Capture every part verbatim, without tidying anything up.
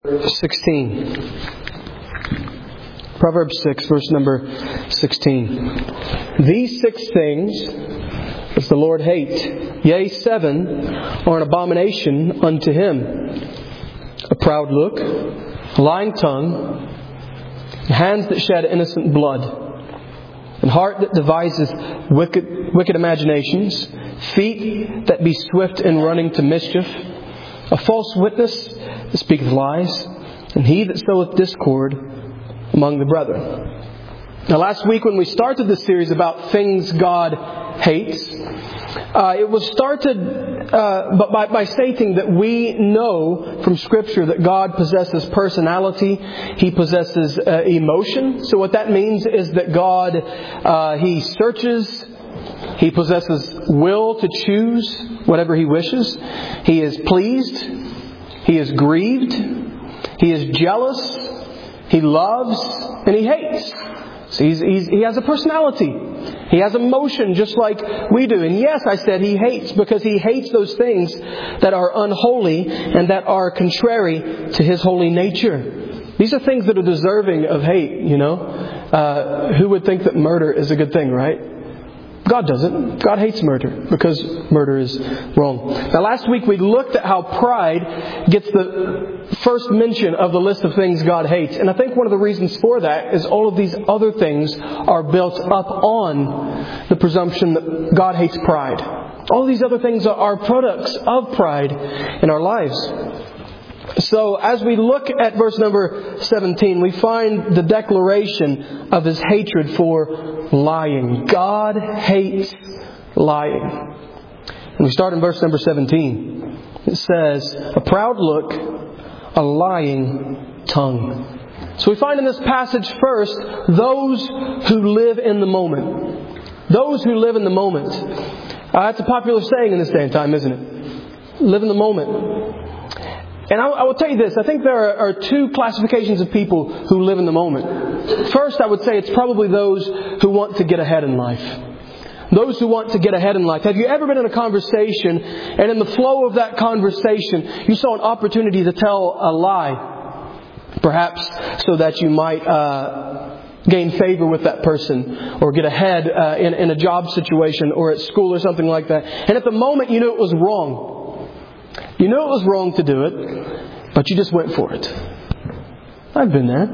sixteen. Proverbs six, verse number sixteen. These six things does the Lord hate, yea, seven are an abomination unto Him: a proud look, a lying tongue, hands that shed innocent blood, and heart that devises wicked, wicked imaginations, feet that be swift in running to mischief, a false witness that speaketh lies, and he that soweth discord among the brethren. Now, last week when we started this series about things God hates, uh, it was started uh, by, by stating that we know from Scripture that God possesses personality. He possesses uh, emotion. So what that means is that God, uh, He searches. He possesses will to choose whatever He wishes. He is pleased. He is grieved. He is jealous. He loves and He hates. So he's, he's, he has a personality. He has emotion just like we do. And yes, I said He hates because He hates those things that are unholy and that are contrary to His holy nature. These are things that are deserving of hate, you know. Uh, who would think that murder is a good thing, right? God doesn't. God hates murder because murder is wrong. Now, last week we looked at how pride gets the first mention of the list of things God hates. And I think one of the reasons for that is all of these other things are built up on the presumption that God hates pride. All of these other things are products of pride in our lives. So as we look at verse number seventeen, we find the declaration of His hatred for lying. God hates lying. And we start in verse number seventeen. It says, a proud look, a lying tongue. So we find in this passage first, those who live in the moment. Those who live in the moment. Uh, that's a popular saying in this day and time, isn't it? Live in the moment. And I, I will tell you this, I think there are, are two classifications of people who live in the moment. First, I would say it's probably those who want to get ahead in life. Those who want to get ahead in life. Have you ever been in a conversation and in the flow of that conversation you saw an opportunity to tell a lie? Perhaps so that you might uh, gain favor with that person or get ahead uh, in, in a job situation or at school or something like that. And at the moment you knew it was wrong. You knew it was wrong to do it, but you just went for it. I've been there.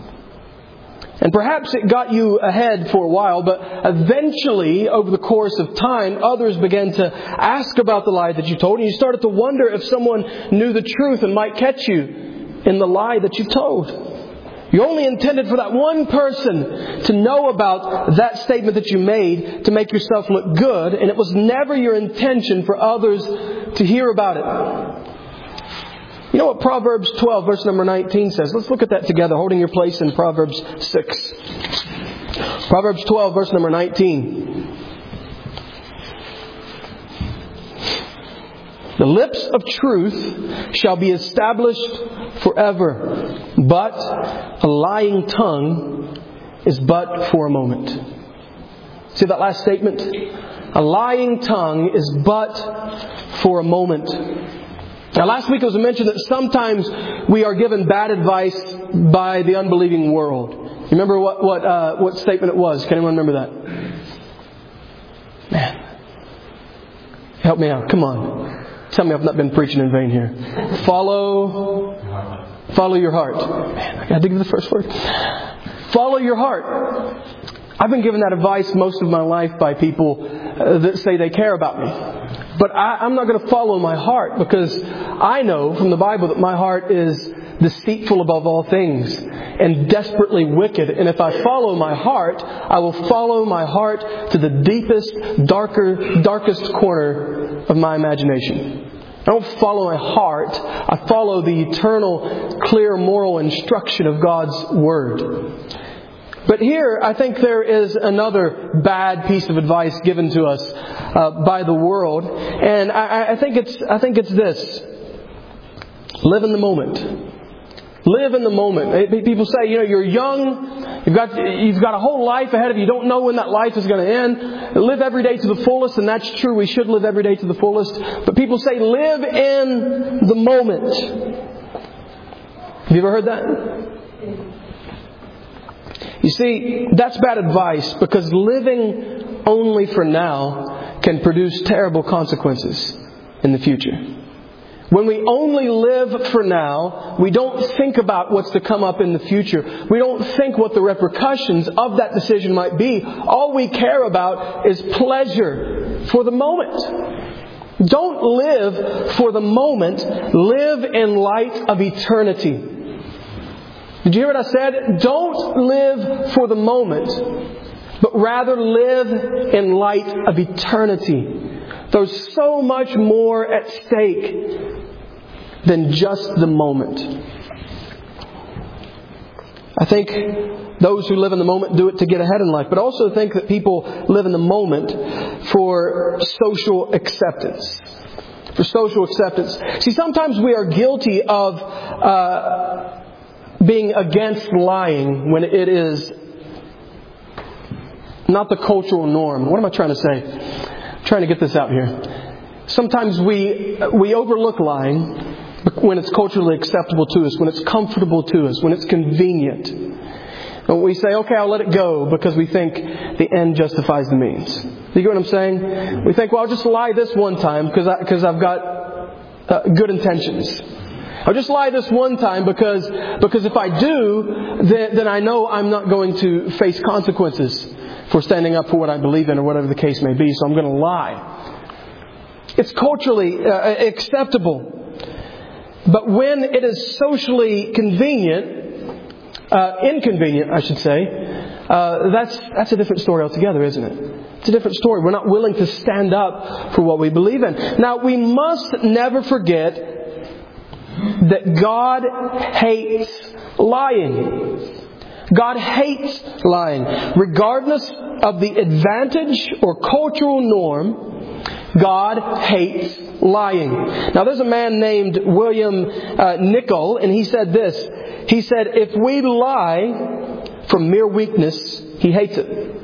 And perhaps it got you ahead for a while, but eventually, over the course of time, others began to ask about the lie that you told, and you started to wonder if someone knew the truth and might catch you in the lie that you told. You only intended for that one person to know about that statement that you made to make yourself look good, and it was never your intention for others to hear about it. You know what Proverbs twelve, verse number nineteen says? Let's look at that together, holding your place in Proverbs six. Proverbs twelve, verse number nineteen. The lips of truth shall be established forever, but a lying tongue is but for a moment. See that last statement? A lying tongue is but for a moment. Now, last week it was mentioned that sometimes we are given bad advice by the unbelieving world. You remember what what uh, what statement it was? Can anyone remember that? Man, help me out. Come on. Tell me I've not been preaching in vain here. Follow, follow your heart. Man, I got to give the first word. Follow your heart. I've been given that advice most of my life by people uh, that say they care about me. But I, I'm not going to follow my heart because I know from the Bible that my heart is deceitful above all things and desperately wicked. And if I follow my heart, I will follow my heart to the deepest, darker, darkest corner of my imagination. I don't follow my heart. I follow the eternal, clear, moral instruction of God's Word. But here, I think there is another bad piece of advice given to us uh, by the world, and I, I think it's I think it's this: live in the moment. Live in the moment. People say, you know, you're young, you've got you've got a whole life ahead of you. You don't know when that life is going to end. Live every day to the fullest, and that's true. We should live every day to the fullest. But people say, live in the moment. Have you ever heard that? You see, that's bad advice, because living only for now can produce terrible consequences in the future. When we only live for now, we don't think about what's to come up in the future. We don't think what the repercussions of that decision might be. All we care about is pleasure for the moment. Don't live for the moment. Live in light of eternity. Did you hear what I said? Don't live for the moment, but rather live in light of eternity. There's so much more at stake than just the moment. I think those who live in the moment do it to get ahead in life, but I also think that people live in the moment for social acceptance. For social acceptance. See, sometimes we are guilty of uh, being against lying when it is not the cultural norm. What am I trying to say? I'm trying to get this out here. Sometimes we we overlook lying when it's culturally acceptable to us, when it's comfortable to us, when it's convenient. And we say, okay, I'll let it go because we think the end justifies the means. You get what I'm saying? We think, well, I'll just lie this one time because I, because I've got uh, good intentions. I'll just lie this one time because because if I do, then, then I know I'm not going to face consequences for standing up for what I believe in or whatever the case may be. So I'm going to lie. It's culturally uh, acceptable. But when it is socially convenient, uh, inconvenient, I should say, uh, that's that's a different story altogether, isn't it? It's a different story. We're not willing to stand up for what we believe in. Now, we must never forget that God hates lying. God hates lying. Regardless of the advantage or cultural norm, God hates lying. Now, there's a man named William uh, Nicol, and he said this. He said, if we lie from mere weakness, he hates it.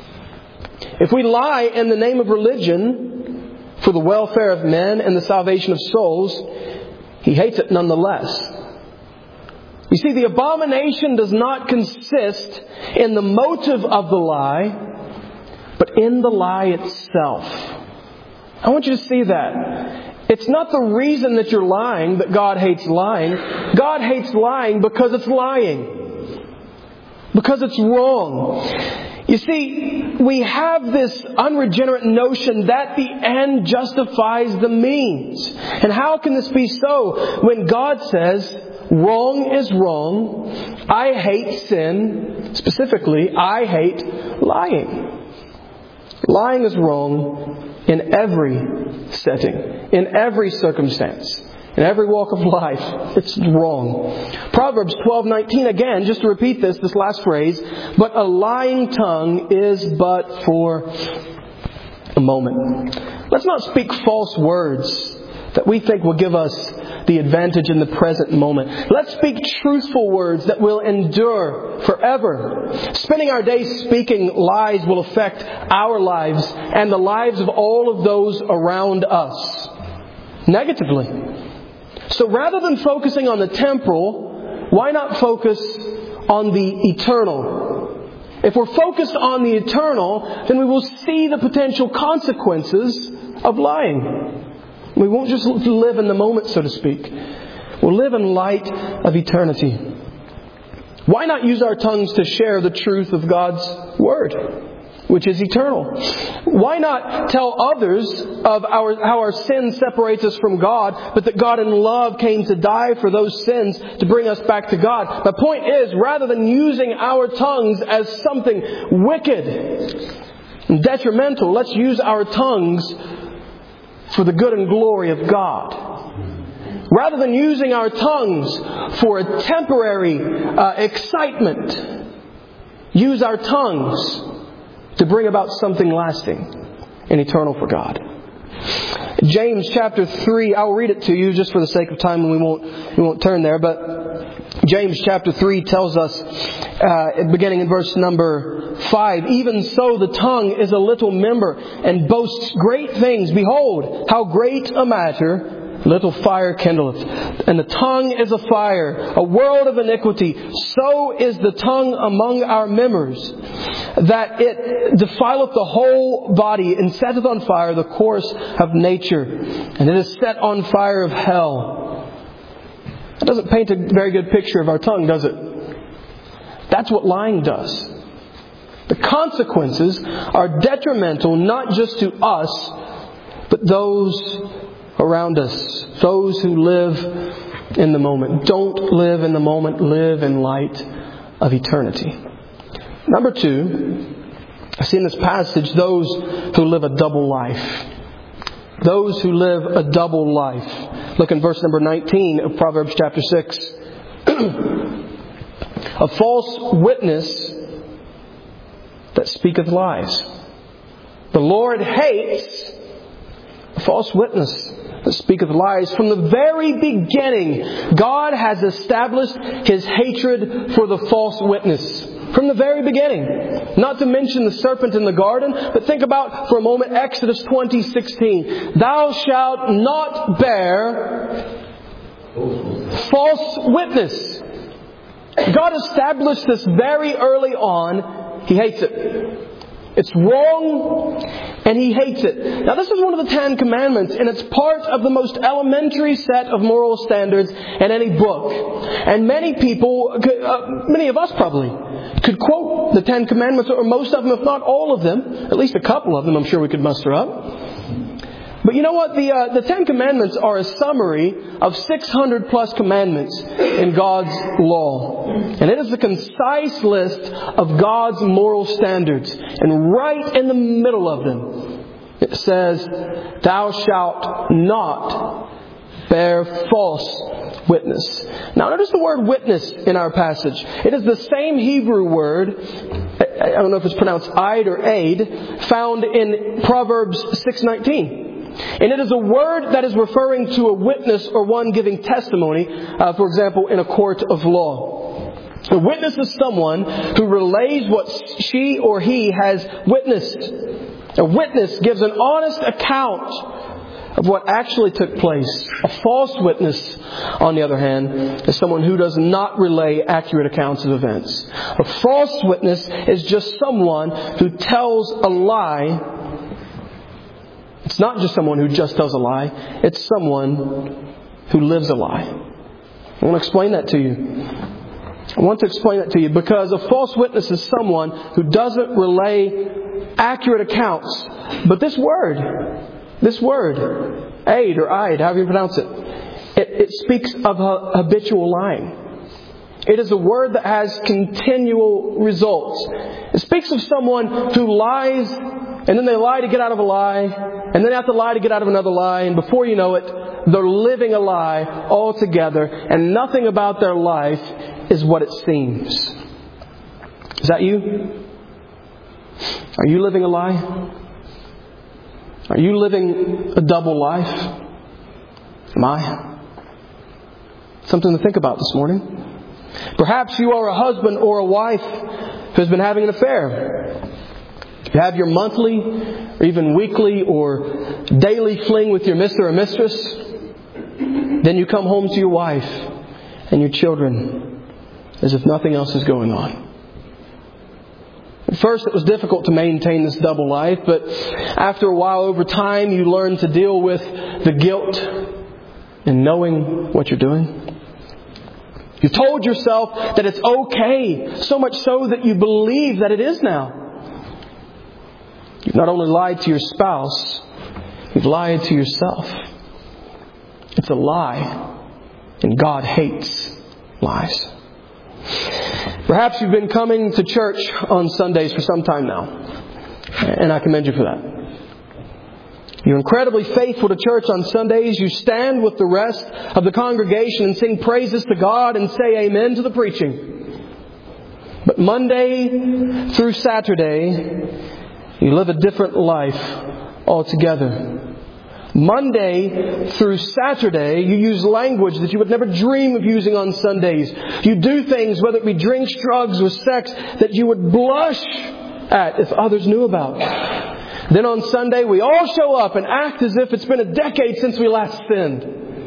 If we lie in the name of religion for the welfare of men and the salvation of souls, he hates it nonetheless. You see, the abomination does not consist in the motive of the lie, but in the lie itself. I want you to see that. It's not the reason that you're lying that God hates lying. God hates lying because it's lying. Because it's wrong. You see, we have this unregenerate notion that the end justifies the means. And how can this be so when God says, wrong is wrong. I hate sin. Specifically, I hate lying. Lying is wrong in every setting, in every circumstance, in every walk of life. It's wrong. Proverbs twelve nineteen, again, just to repeat this, this last phrase, but a lying tongue is but for a moment. Let's not speak false words that we think will give us the advantage in the present moment. Let's speak truthful words that will endure forever. Spending our days speaking lies will affect our lives and the lives of all of those around us negatively. So rather than focusing on the temporal, why not focus on the eternal? If we're focused on the eternal, then we will see the potential consequences of lying. We won't just live in the moment, so to speak. We'll live in light of eternity. Why not use our tongues to share the truth of God's Word, which is eternal? Why not tell others of our, how our sin separates us from God, but that God in love came to die for those sins to bring us back to God? My point is, rather than using our tongues as something wicked and detrimental, let's use our tongues for the good and glory of God. Rather than using our tongues for a temporary uh, excitement, use our tongues to bring about something lasting and eternal for God. James chapter three, I'll read it to you just for the sake of time, and we won't we won't turn there, but James chapter three tells us, uh, beginning in verse number five, even so the tongue is a little member and boasts great things. Behold, how great a matter little fire kindleth. And the tongue is a fire, a world of iniquity. So is the tongue among our members, that it defileth the whole body, and setteth on fire the course of nature, and it is set on fire of hell. That doesn't paint a very good picture of our tongue, does it? That's what lying does. The consequences are detrimental not just to us, but those around us, those who live in the moment. Don't live in the moment, live in light of eternity. Number two, I see in this passage those who live a double life. Those who live a double life. Look in verse number nineteen of Proverbs chapter six. A false witness that speaketh lies. The Lord hates a false witness that speaketh lies. From the very beginning, God has established His hatred for the false witness. From the very beginning. Not to mention the serpent in the garden, but think about for a moment Exodus twenty sixteen. Thou shalt not bear false witness. God established this very early on. He hates it. It's wrong, and He hates it. Now, this is one of the Ten Commandments, and it's part of the most elementary set of moral standards in any book. And many people, uh, many of us probably, could quote the Ten Commandments, or most of them, if not all of them. At least a couple of them I'm sure we could muster up. But you know what? The uh, the Ten Commandments are a summary of six hundred plus commandments in God's law. And it is a concise list of God's moral standards. And right in the middle of them, it says, Thou shalt not bear false witness. Now notice the word witness in our passage. It is the same Hebrew word, I don't know if it's pronounced Eid or Aid, found in Proverbs six nineteen. And it is a word that is referring to a witness or one giving testimony, uh, for example, in a court of law. A witness is someone who relays what she or he has witnessed. A witness gives an honest account of what actually took place. A false witness, on the other hand, is someone who does not relay accurate accounts of events. A false witness is just someone who tells a lie. It's not just someone who just tells a lie. It's someone who lives a lie. I want to explain that to you. I want to explain that to you because a false witness is someone who doesn't relay accurate accounts. But this word, this word, aid or Eid, however you pronounce it, it, it speaks of habitual lying. It is a word that has continual results. It speaks of someone who lies, and then they lie to get out of a lie, and then they have to lie to get out of another lie, and before you know it, they're living a lie altogether, and nothing about their life is what it seems. Is that you? Are you living a lie? Are you living a double life? Am I? Something to think about this morning. Perhaps you are a husband or a wife who has been having an affair. You have your monthly or even weekly or daily fling with your mister or mistress. Then you come home to your wife and your children as if nothing else is going on. At first it was difficult to maintain this double life, but after a while, over time, you learn to deal with the guilt in knowing what you're doing. You told yourself that it's okay, so much so that you believe that it is now. You've not only lied to your spouse, you've lied to yourself. It's a lie, and God hates lies. Perhaps you've been coming to church on Sundays for some time now, and I commend you for that. You're incredibly faithful to church on Sundays. You stand with the rest of the congregation and sing praises to God and say amen to the preaching. But Monday through Saturday, you live a different life altogether. Monday through Saturday, you use language that you would never dream of using on Sundays. You do things, whether it be drinks, drugs, or sex, that you would blush at if others knew about. Then on Sunday, we all show up and act as if it's been a decade since we last sinned.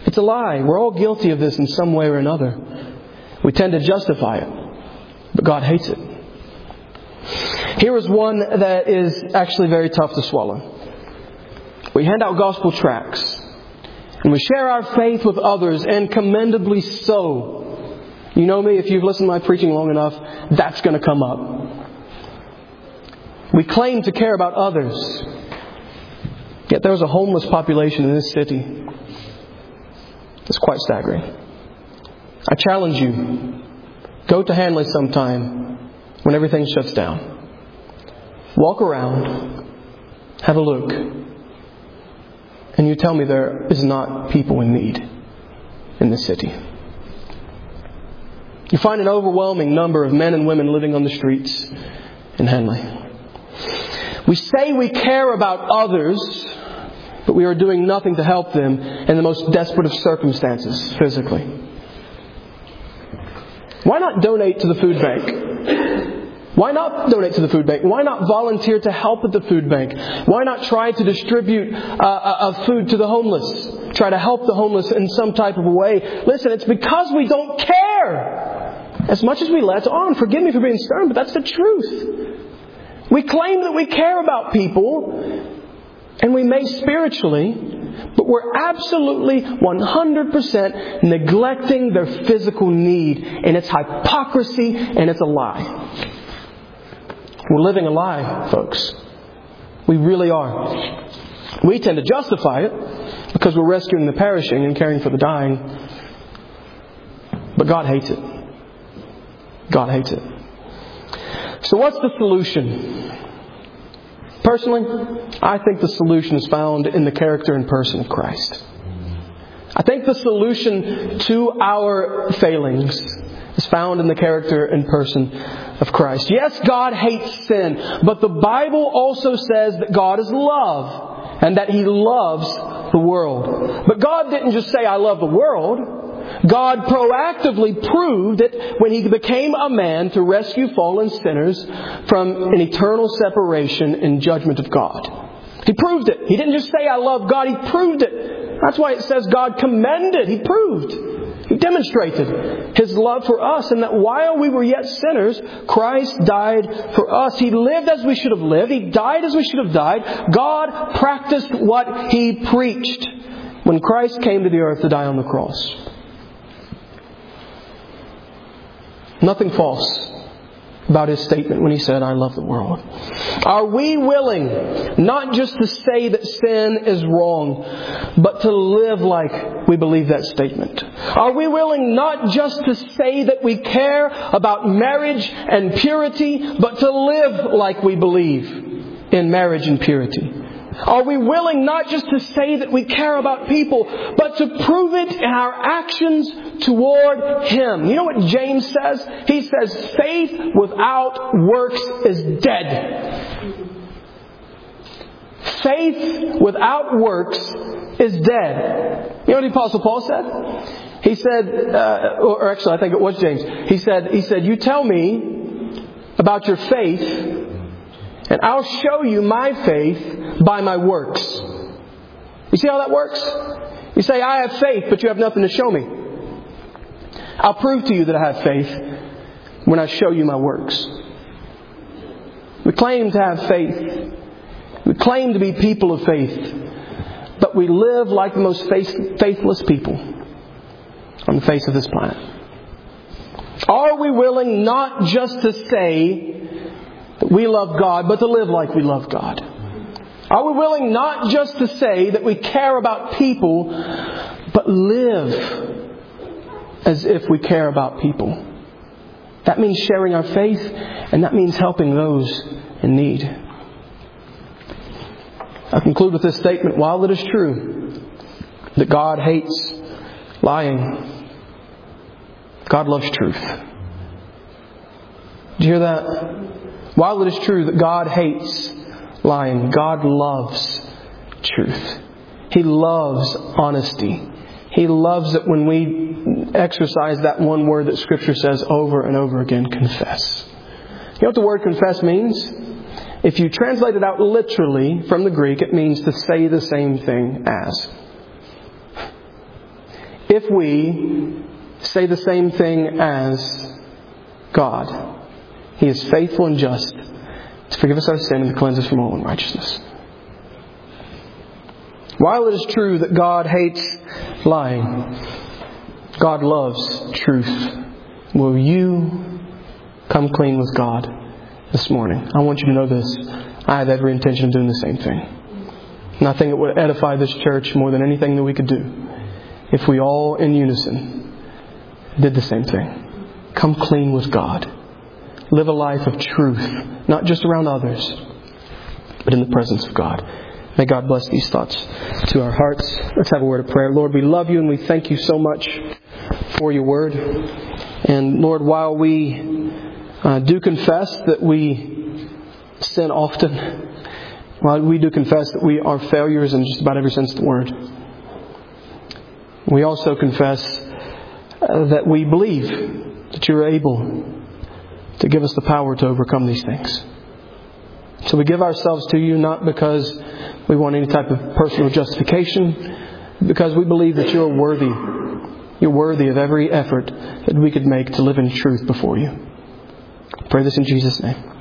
It's a lie. We're all guilty of this in some way or another. We tend to justify it, but God hates it. Here is one that is actually very tough to swallow. We hand out gospel tracts, and we share our faith with others, and commendably so. You know me, if you've listened to my preaching long enough, that's going to come up. We claim to care about others, yet there's a homeless population in this city. It's quite staggering. I challenge you, go to Hanley sometime when everything shuts down. Walk around, have a look, and you tell me there is not people in need in this city. You find an overwhelming number of men and women living on the streets in Hanley. We say we care about others, but we are doing nothing to help them in the most desperate of circumstances physically. Why not donate to the food bank? Why not donate to the food bank? Why not volunteer to help at the food bank? Why not try to distribute uh, uh, food to the homeless? Try to help the homeless in some type of a way. Listen, it's because we don't care as much as we let on. Forgive me for being stern, but that's the truth. We claim that we care about people, and we may spiritually, but we're absolutely one hundred percent neglecting their physical need. And it's hypocrisy, and it's a lie. We're living a lie, folks. We really are. We tend to justify it because we're rescuing the perishing and caring for the dying. But God hates it. God hates it. So what's the solution? Personally, I think the solution is found in the character and person of Christ. I think the solution to our failings is found in the character and person of Christ. Yes, God hates sin, but the Bible also says that God is love and that He loves the world. But God didn't just say, I love the world. God proactively proved it when He became a man to rescue fallen sinners from an eternal separation and judgment of God. He proved it. He didn't just say, I love God. He proved it. That's why it says God commended. He proved. He demonstrated His love for us, and that while we were yet sinners, Christ died for us. He lived as we should have lived. He died as we should have died. God practiced what He preached when Christ came to the earth to die on the cross. Nothing false about His statement when He said, I love the world. Are we willing not just to say that sin is wrong, but to live like we believe that statement? Are we willing not just to say that we care about marriage and purity, but to live like we believe in marriage and purity? Are we willing not just to say that we care about people, but to prove it in our actions toward Him? You know what James says? He says, faith without works is dead. Faith without works is dead. You know what the Apostle Paul said? He said, uh, or actually I think it was James. He said, he said, you tell me about your faith, and I'll show you my faith by my works. You see how that works? You say, I have faith, but you have nothing to show me. I'll prove to you that I have faith when I show you my works. We claim to have faith. We claim to be people of faith. But we live like the most faith- faithless people on the face of this planet. Are we willing not just to say that we love God, but to live like we love God? Are we willing not just to say that we care about people, but live as if we care about people? That means sharing our faith, and that means helping those in need. I conclude with this statement. While it is true that God hates lying, God loves truth. Did you hear that? While it is true that God hates lying, God loves truth. He loves honesty. He loves it when we exercise that one word that Scripture says over and over again, confess. You know what the word confess means? If you translate it out literally from the Greek, it means to say the same thing as. if we say the same thing as God, He is faithful and just to forgive us our sin and to cleanse us from all unrighteousness. While it is true that God hates lying, God loves truth. Will you come clean with God this morning? I want you to know this. I have every intention of doing the same thing. And I think it would edify this church more than anything that we could do if we all in unison did the same thing. Come clean with God. Live a life of truth, not just around others, but in the presence of God. May God bless these thoughts to our hearts. Let's have a word of prayer. Lord, we love you and we thank you so much for your word. And Lord, while we uh, do confess that we sin often, while we do confess that we are failures in just about every sense of the word, we also confess uh, that we believe that you're able to give us the power to overcome these things. So we give ourselves to you not because we want any type of personal justification, but because we believe that you're worthy. You're worthy of every effort that we could make to live in truth before you. I pray this in Jesus' name.